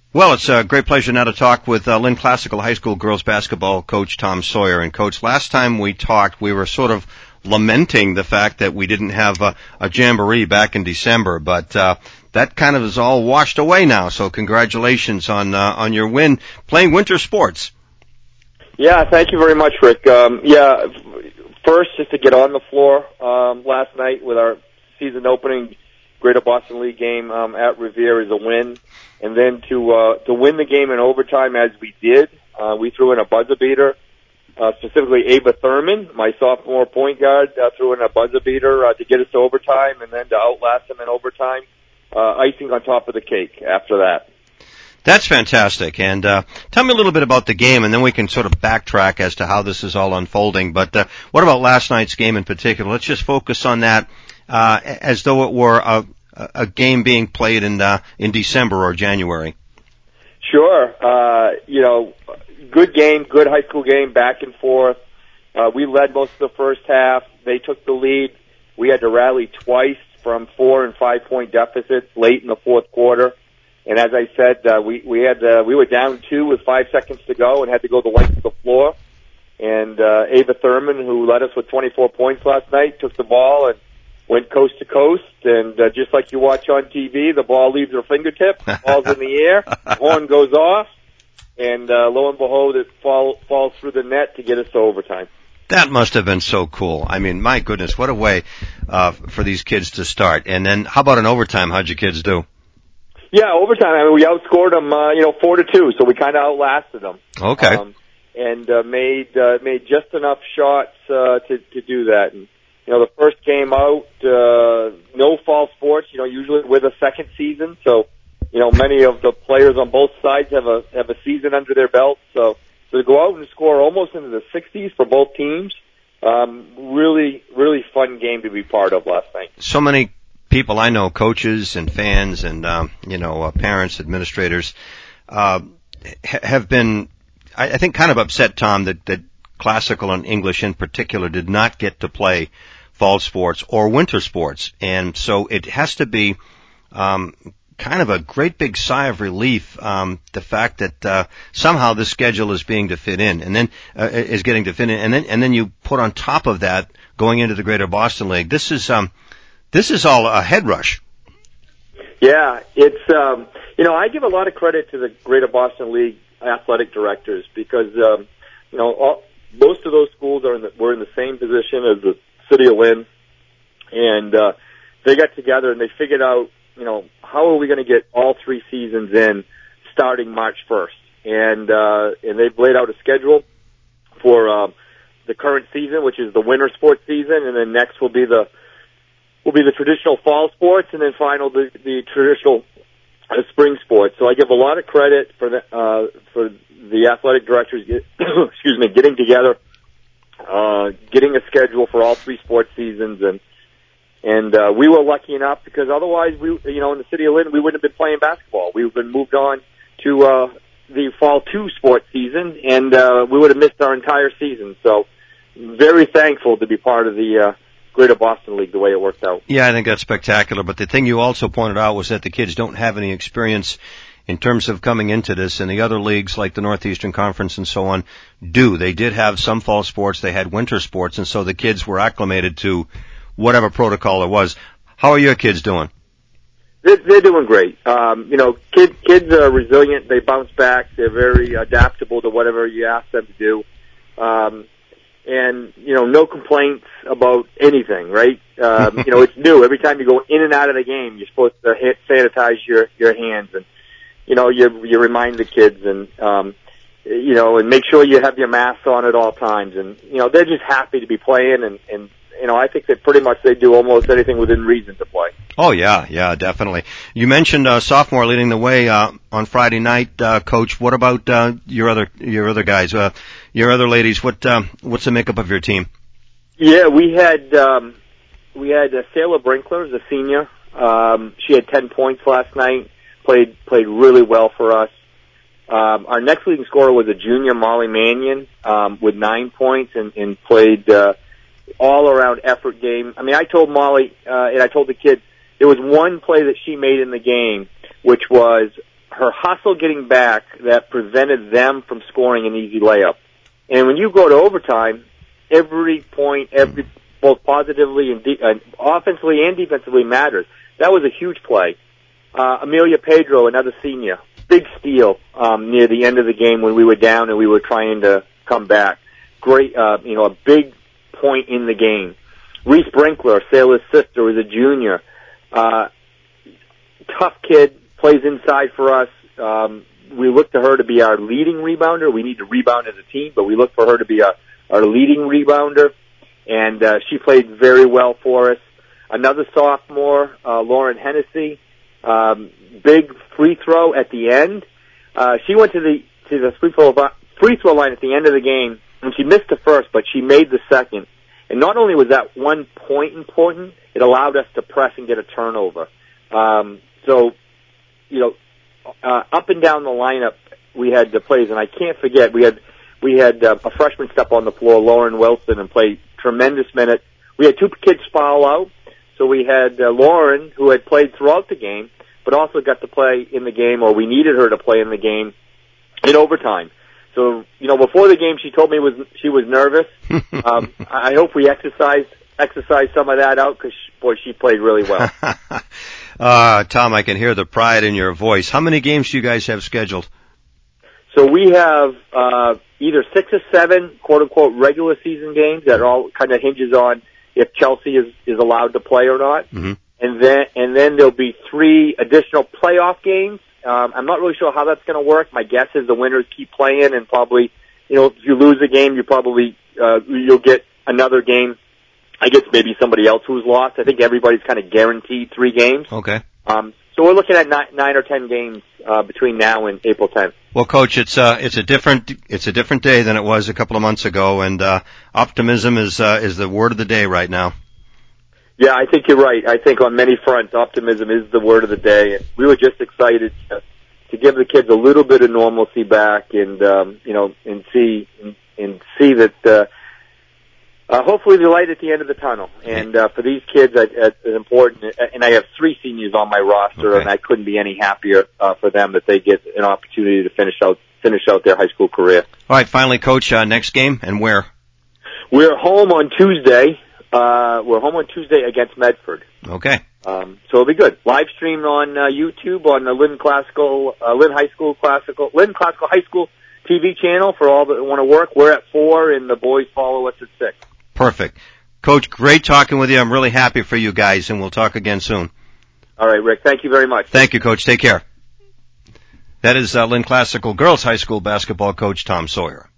Well, it's a great pleasure now to talk with Lynn Classical High School girls basketball coach Tom Sawyer. And Coach, last time we talked, we were sort of lamenting the fact that we didn't have a jamboree back in December, but that kind of is all washed away now. So congratulations on your win playing winter sports. Yeah, thank you very much, Rick. First, just to get on the floor last night with our season opening Greater Boston League game at Revere is a win. And then to win the game in overtime as we did, we threw in a buzzer beater. Specifically, Ava Thurman, my sophomore point guard, threw in a buzzer beater to get us to overtime, and then to outlast them in overtime. Icing on top of the cake after that. That's fantastic. And tell me a little bit about the game, and then we can sort of backtrack as to how this is all unfolding. But what about last night's game in particular? Let's just focus on that as though it were a game being played in December or January. Sure. Good game, good high school game, back and forth. We led most of the first half. They took the lead. We had to rally twice from 4 and 5 point deficits late in the fourth quarter. And as I said, we were down 2 with 5 seconds to go and had to go the length of the floor. And Ava Thurman, who led us with 24 points last night, took the ball and went coast to coast, and just like you watch on TV, the ball leaves her fingertip, falls in the air, horn goes off, and lo and behold, it falls through the net to get us to overtime. That must have been so cool. I mean, my goodness, what a way for these kids to start. And then, how about in overtime? How'd your kids do? Yeah, overtime. I mean, we outscored them, 4-2, so we kind of outlasted them. Okay. And made just enough shots to do that. And the first game out, no fall sports. Usually with a second season, so many of the players on both sides have a season under their belt. So to go out and score almost into the 60s for both teams, really, really fun game to be part of last night. So many people I know, coaches and fans and parents, administrators, have been, I think, kind of upset, Tom, that classical and English in particular did not get to play fall sports or winter sports. And so it has to be kind of a great big sigh of relief, the fact that somehow this schedule is being to fit in, and then is getting to fit in, and then you put on top of that going into the Greater Boston League. This is all a head rush. Yeah, it's I give a lot of credit to the Greater Boston League athletic directors because most of those schools were in the same position as the City of Lynn, and they got together and they figured out, how are we going to get all 3 seasons in starting March 1st, and they've laid out a schedule for the current season, which is the winter sports season, and then next will be the traditional fall sports, and then final the traditional spring sports. So I give a lot of credit for the athletic directors getting together, getting a schedule for all 3 sports seasons, and we were lucky enough because otherwise in the City of Lynn we wouldn't have been playing basketball. We would have been moved on to the fall 2 sports season, and we would have missed our entire season. So very thankful to be part of the Greater Boston League the way it worked out. Yeah, I think that's spectacular. But the thing you also pointed out was that the kids don't have any experience in terms of coming into this, and the other leagues like the Northeastern Conference and so on do. They did have some fall sports, they had winter sports, and so the kids were acclimated to whatever protocol it was. How are your kids doing? They're doing great. Kids are resilient. They bounce back. They're very adaptable to whatever you ask them to do. And no complaints about anything, right? It's new. Every time you go in and out of the game, you're supposed to sanitize your hands, and you remind the kids, and and make sure you have your mask on at all times, and they're just happy to be playing, and I think that pretty much they do almost anything within reason to play. Oh yeah, definitely. You mentioned sophomore leading the way on Friday night, Coach. What about your other guys, your other ladies? What's the makeup of your team? Yeah, we had Sayla Brinkler, the senior. She had 10 points last night. Played really well for us. Our next leading scorer was a junior, Molly Mannion, with 9 points and played all-around effort game. I mean, I told Molly and I told the kids there was one play that she made in the game, which was her hustle getting back that prevented them from scoring an easy layup. And when you go to overtime, every point, both positively and offensively and defensively matters. That was a huge play. Amelia Pedro, another senior, big steal near the end of the game when we were down and we were trying to come back. Great, a big point in the game. Reese Brinkler, Sailor's sister, was a junior. Tough kid, plays inside for us. We look to her to be our leading rebounder. We need to rebound as a team, but we look for her to be our leading rebounder. And she played very well for us. Another sophomore, Lauren Hennessy, big free throw at the end. She went to the free throw line at the end of the game, and she missed the first, but she made the second. And not only was that 1 point important, it allowed us to press and get a turnover. Up and down the lineup, we had the plays, and I can't forget, we had a freshman step on the floor, Lauren Wilson, and played tremendous minutes. We had two kids foul out, so we had Lauren, who had played throughout the game, but also got to play in the game, or we needed her to play in the game in overtime. So, before the game, she told me she was nervous. I hope we exercise some of that out because, boy, she played really well. Tom, I can hear the pride in your voice. How many games do you guys have scheduled? So we have either 6 or 7 quote-unquote regular season games that all kind of hinges on if Chelsea is allowed to play or not. Mm-hmm. And then there'll be 3 additional playoff games. I'm not really sure how that's going to work. My guess is the winners keep playing, and probably, if you lose a game, you'll get another game. I guess maybe somebody else who's lost. I think everybody's kind of guaranteed 3 games. Okay. So we're looking at 9 or 10 games between now and April 10th. Well, Coach, it's a different day than it was a couple of months ago, and optimism is the word of the day right now. Yeah, I think you're right. I think on many fronts, optimism is the word of the day. And we were just excited to give the kids a little bit of normalcy back, and and see that hopefully the light at the end of the tunnel. And for these kids, it's important. And I have 3 seniors on my roster, okay. And I couldn't be any happier for them that they get an opportunity to finish out their high school career. All right, finally, Coach, next game and where? We're home on Tuesday. We're home on Tuesday against Medford. Okay. So it'll be good. Live streamed on YouTube on the Lynn Classical High School TV channel for all that want to work. We're at 4, and the boys follow us at 6. Perfect. Coach, great talking with you. I'm really happy for you guys, and we'll talk again soon. All right, Rick. Thank you very much. Thank you, Coach. Take care. That is Lynn Classical Girls High School basketball coach Tom Sawyer.